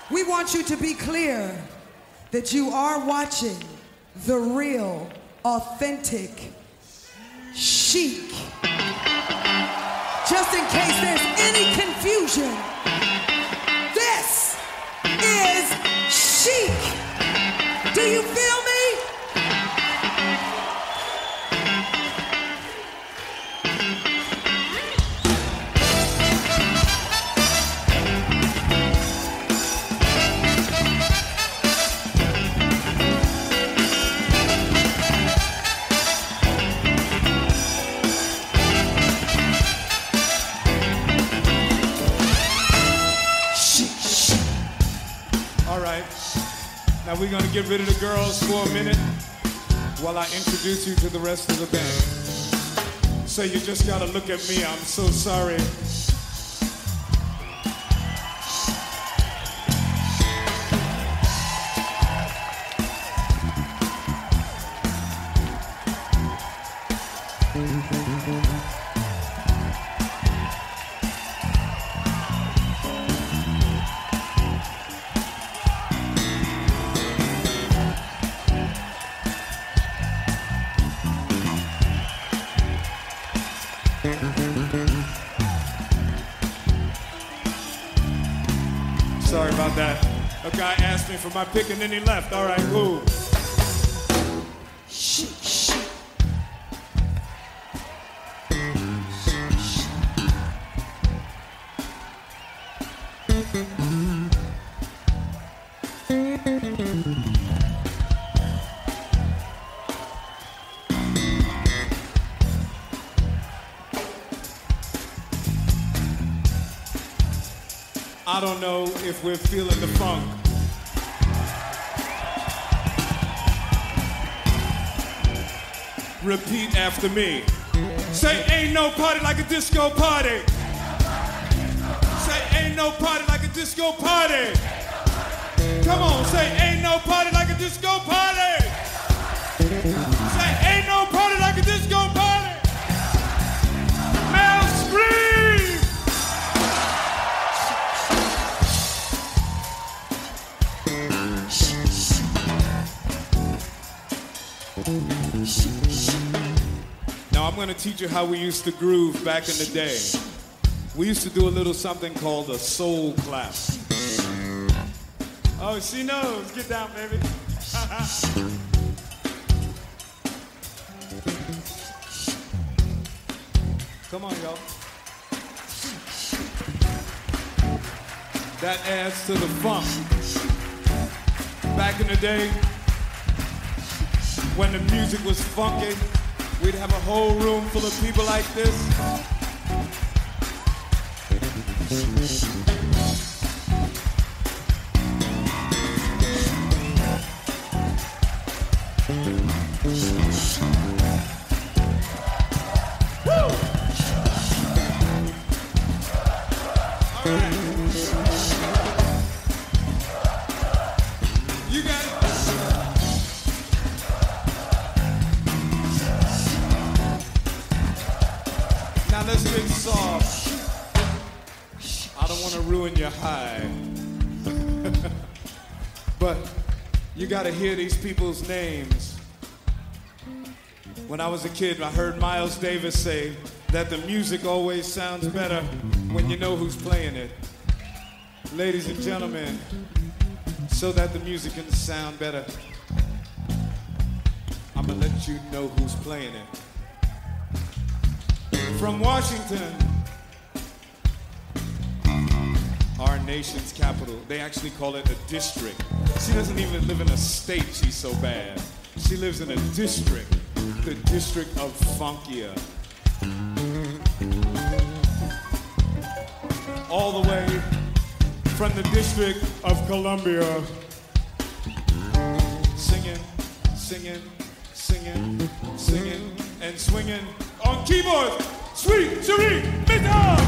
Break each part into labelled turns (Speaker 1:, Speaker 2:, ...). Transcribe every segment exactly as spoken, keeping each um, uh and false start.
Speaker 1: We want you to be clear that you are watching the real, authentic Chic. Just in case there's any confusion, this is Chic. Do you feel me?
Speaker 2: Now we're going to get rid of the girls for a minute while I introduce you to the rest of the band. So you just got to look at me. I'm so sorry. Sorry about that. A guy asked me for my pick and then he left. All right, cool.
Speaker 1: Chic, chic.
Speaker 2: I don't know if we're feeling the funk. Repeat after me. Say, ain't no party like a disco party. Say, ain't no party like a disco party. Come on, say, ain't no party like a disco party. Say, ain't no party like a disco party. Now scream. Now I'm gonna teach you how we used to groove back in the day. We used to do a little something called a soul clap. Oh, she knows. Get down, baby. Come on, y'all. That adds to the funk. Back in the day, when the music was funky, we'd have a whole room full of people like this. Woo! All right. You got it. Now let's get soft. I don't want to ruin your high. But you got to hear these people's names. When I was a kid, I heard Miles Davis say that the music always sounds better when you know who's playing it. Ladies and gentlemen, so that the music can sound better, I'm gonna let you know who's playing it. From Washington, our nation's capital. They actually call it a district. She doesn't even live in a state, she's so bad. She lives in a district, the District of Funkia. All the way from the District of Columbia. Singing, singing, singing, singing, and swinging on keyboard. Sweet Cherie Mitton!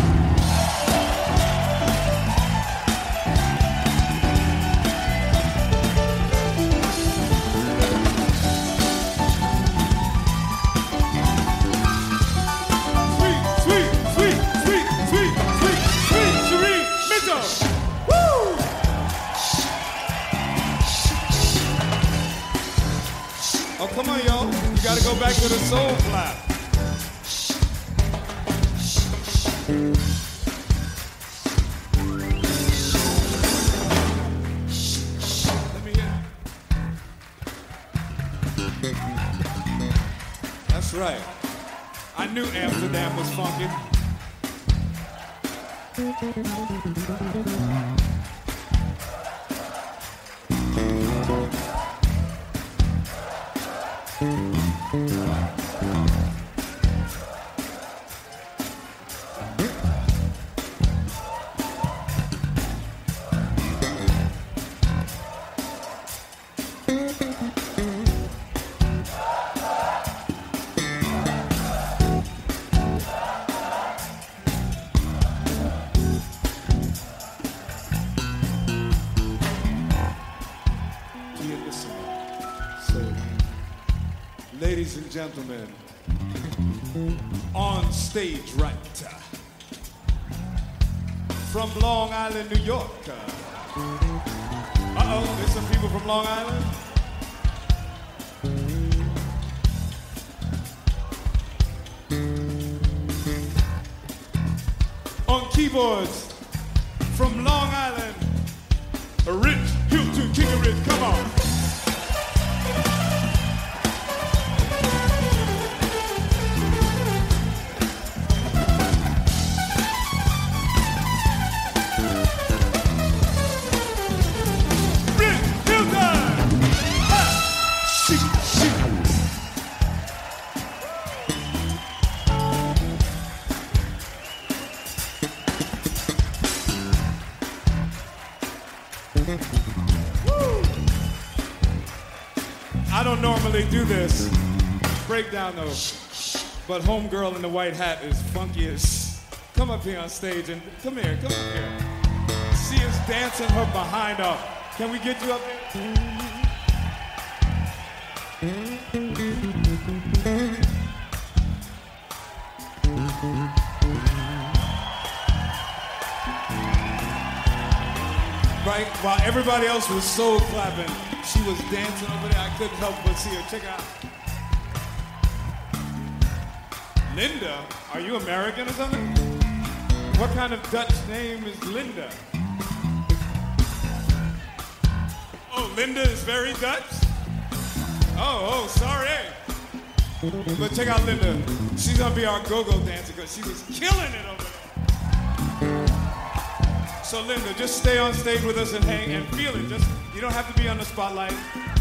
Speaker 2: Come on, y'all. You gotta go back to the soul clap. Let me hear. That's right. I knew Amsterdam was funky. Ladies and gentlemen, on stage right, from Long Island, New York. Uh-oh, there's some people from Long Island. On keyboards, from Long Island, Rich Hilton, King of Rich, come on. I don't normally do this breakdown though, but homegirl in the white hat is funky as. Come up here on stage and come here, come up here. She is dancing her behind off. Can we get you up there? Right, while everybody else was soul clapping, she was dancing over there. I couldn't help but see her. Check out. Linda, are you American or something? What kind of Dutch name is Linda? Oh, Linda is very Dutch? Oh, oh, sorry. But check out Linda. She's gonna be our go-go dancer because she was killing it over there. So Linda, just stay on stage with us and hang and feel it. Just you don't have to be on the spotlight.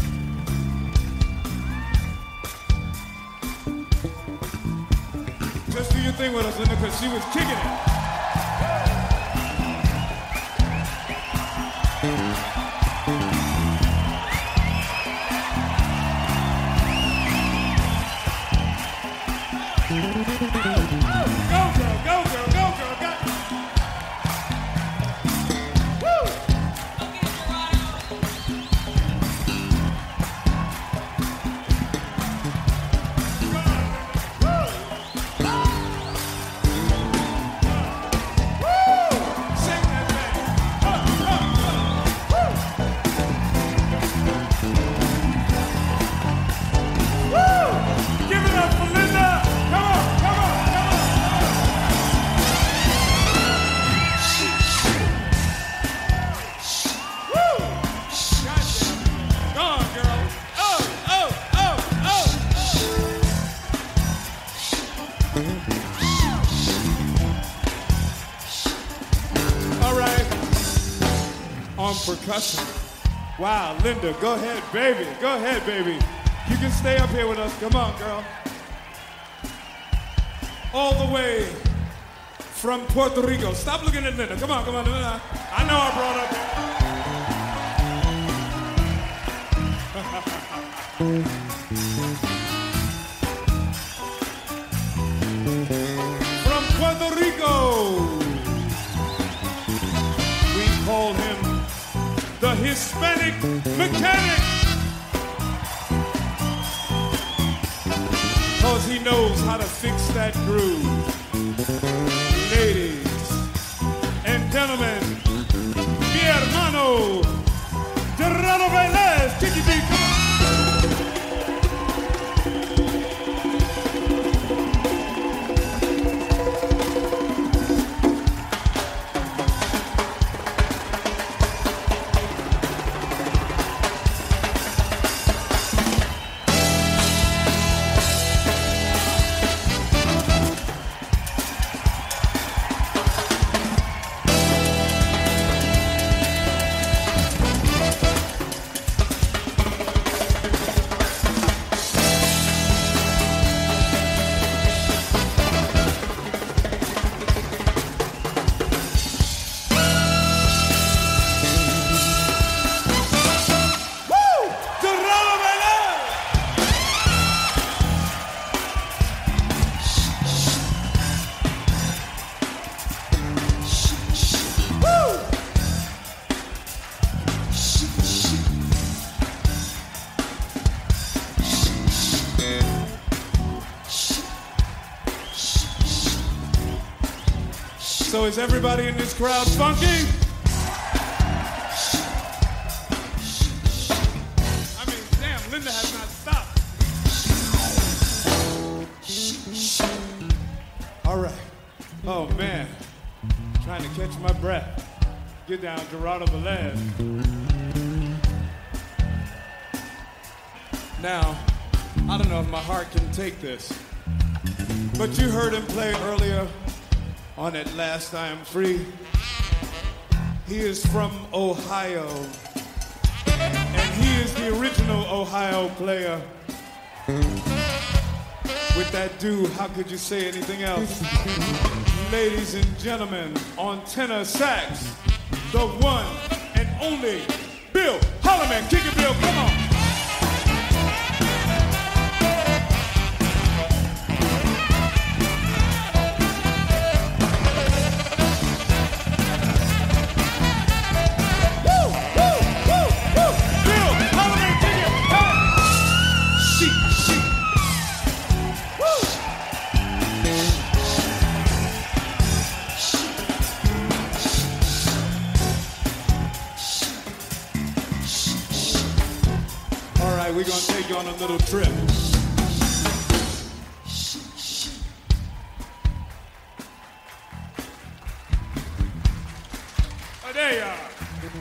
Speaker 2: Just do your thing with us, Linda, because she was kicking it. Go girl, go girl, go girl, go. Percussion. Wow, Linda, go ahead, baby. Go ahead, baby. You can stay up here with us. Come on, girl. All the way from Puerto Rico. Stop looking at Linda. Come on, come on. Linda. I know I brought up from Puerto Rico. We call him the Hispanic Mechanic, cause he knows how to fix that groove. Ladies and gentlemen, mi hermano, Gerardo Velez, Kiki B, come on. So is everybody in this crowd funky? I mean, damn, Linda has not stopped. All right. Oh, man. Trying to catch my breath. Get down, Gerardo Velez. Now, I don't know if my heart can take this, but you heard him play earlier on At Last I Am Free. He is from Ohio, and he is the original Ohio player. With that do, how could you say anything else? Ladies and gentlemen, on tenor sax, the one and only Bill Holloman. Kick it, Bill, come on. We're gonna take you on a little trip. Oh, there you are.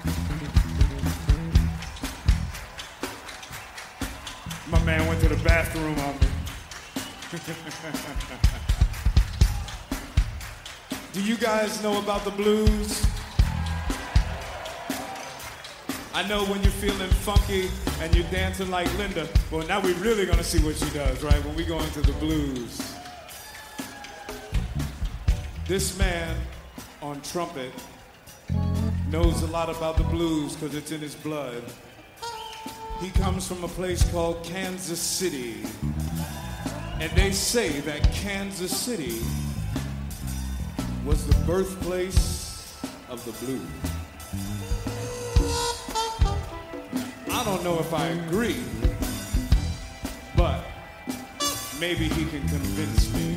Speaker 2: My man went to the bathroom on me. Do you guys know about the blues? I know when you're feeling funky and you're dancing like Linda. Well, now we're really gonna see what she does, right? When we go into the blues. This man on trumpet knows a lot about the blues because it's in his blood. He comes from a place called Kansas City. And they say that Kansas City was the birthplace of the blues. I don't know if I agree, but maybe he can convince me.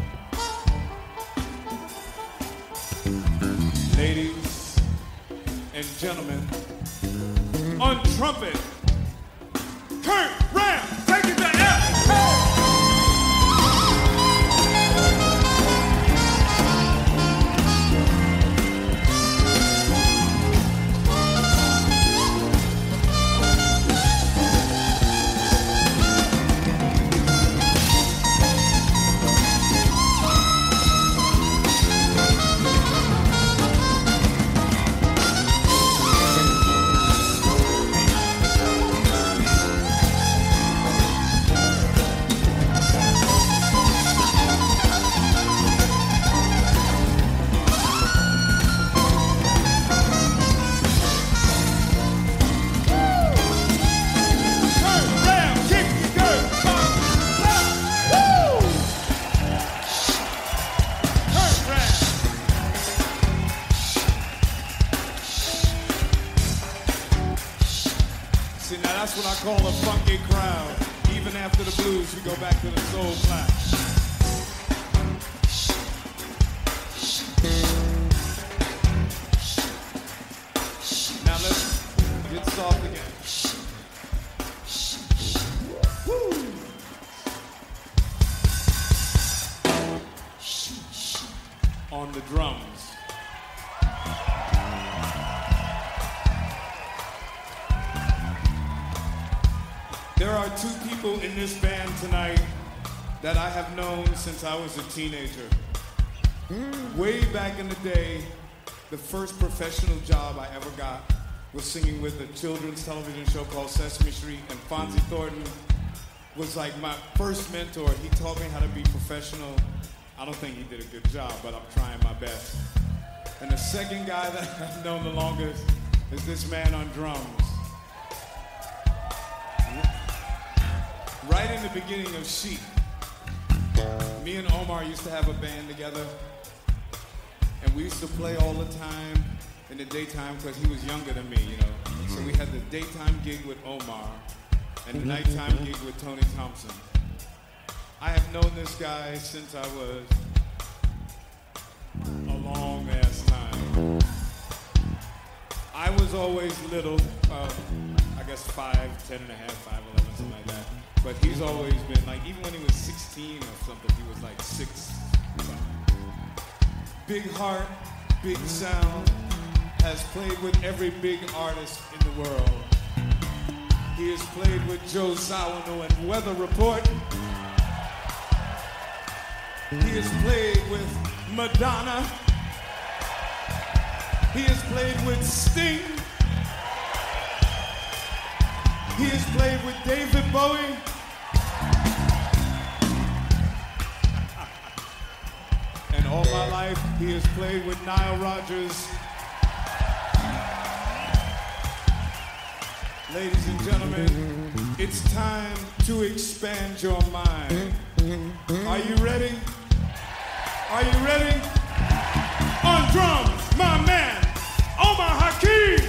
Speaker 2: Ladies and gentlemen, on trumpet, Kurt Ram, take it to F. Hey! That's what I call a funky crowd. Even after the blues, we go back to the soul class. Now let's get soft again. Woo! On the drums. There are two people in this band tonight that I have known since I was a teenager. Way back in the day, the first professional job I ever got was singing with a children's television show called Sesame Street, and Fonzie Thornton was like my first mentor. He taught me how to be professional. I don't think he did a good job, but I'm trying my best. And the second guy that I've known the longest is this man on drums. Right in the beginning of Chic, me and Omar used to have a band together, and we used to play all the time in the daytime because he was younger than me, you know. So we had the daytime gig with Omar and the nighttime gig with Tony Thompson. I have known this guy since I was a long I was always little, uh, I guess five, ten and a half, five, eleven, something like that. But he's always been like, even when he was sixteen or something, he was like six. Big heart, big sound, has played with every big artist in the world. He has played with Joe Zawinul and Weather Report. He has played with Madonna. He has played with Sting. He has played with David Bowie. And all my life, he has played with Nile Rodgers. Ladies and gentlemen, it's time to expand your mind. Are you ready? Are you ready? On drums, my man, Omar Hakim.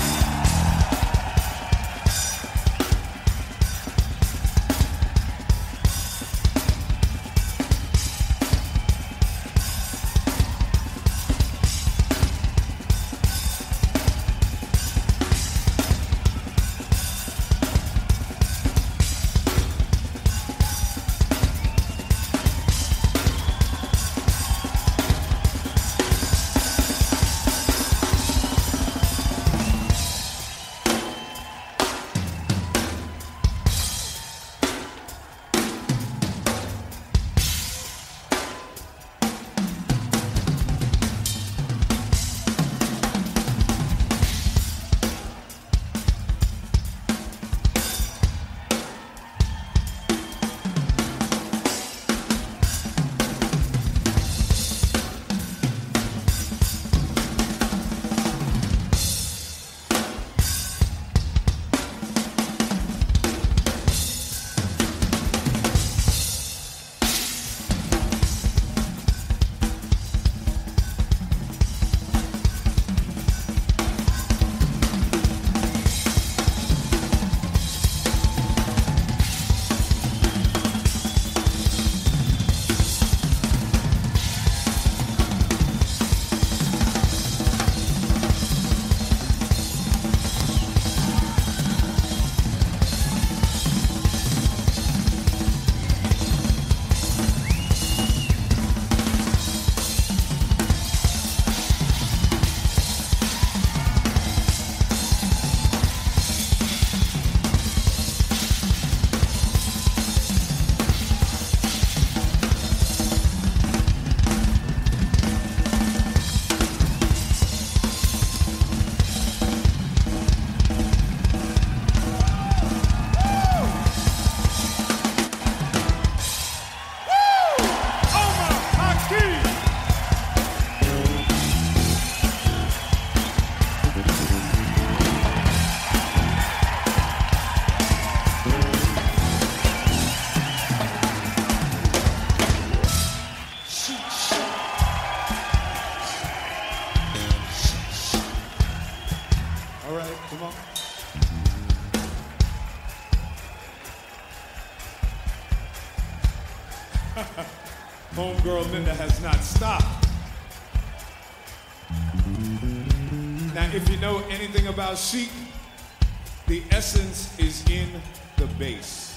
Speaker 2: Homegirl Linda has not stopped. Now, if you know anything about Chic, the essence is in the bass.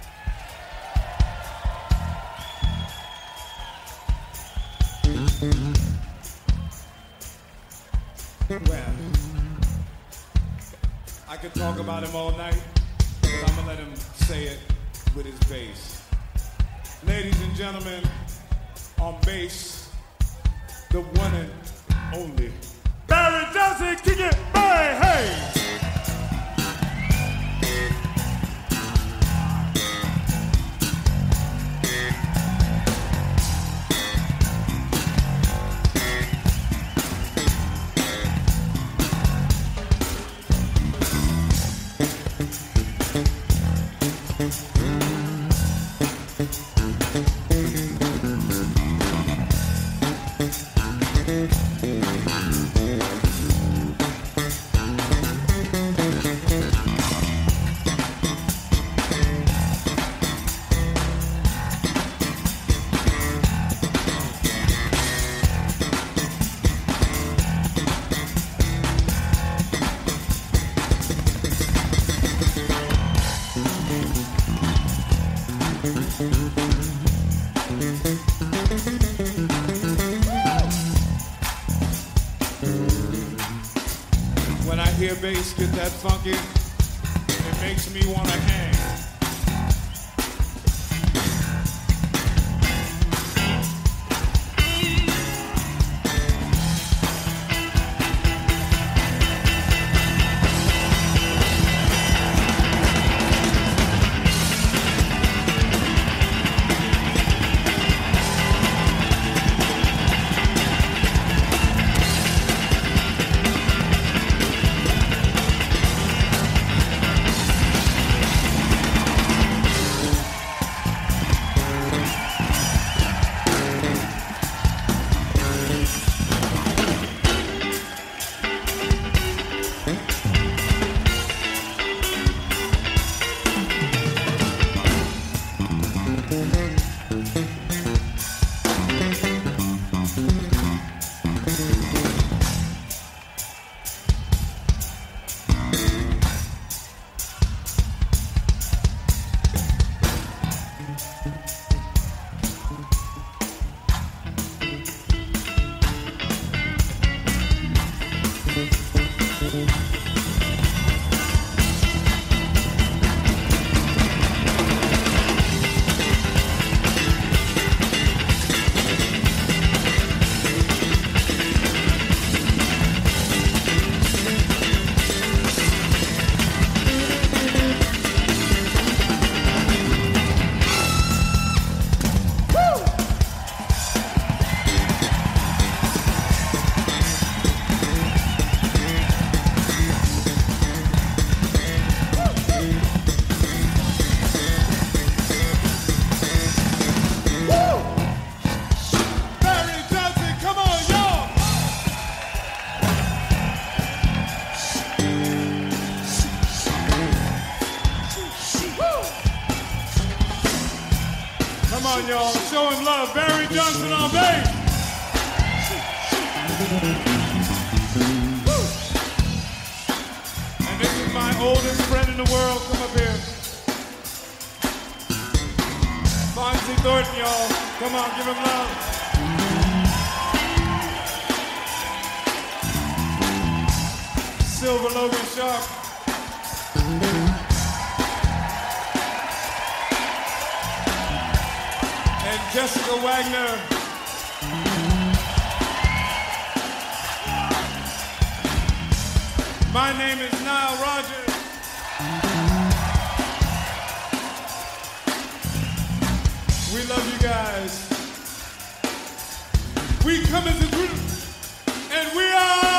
Speaker 2: Well, I could talk about him all night, but I'm gonna let him say it with his bass. Ladies and gentlemen, on bass, the one and only Barry Johnson, kick it, Barry, hey! bass get that funky, it makes me want to hang. Come on, y'all. Show him love. Barry Johnson on bass. And this is my oldest friend in the world. Come up here. Fonzie Thornton, y'all. Come on, give him love. Silver Logan Sharp. And Jessica Wagner. My name is Nile Rodgers. We love you guys. We come as a group, and we are